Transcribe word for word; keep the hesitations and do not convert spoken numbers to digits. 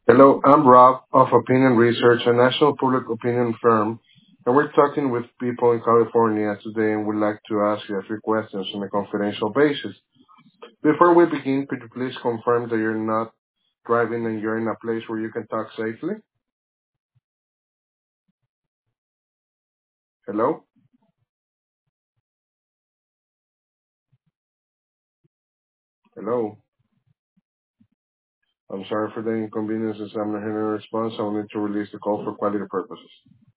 Hello, I'm Rob of Opinion Research, a national public opinion firm, and we're talking with people in California today and would like to ask you a few questions on a confidential basis. Before we begin, could you please confirm that you're not driving and you're in a place where you can talk safely? Hello? Hello? I'm sorry for the inconveniences. I'm not hearing a response. I'll need to release the call for quality purposes.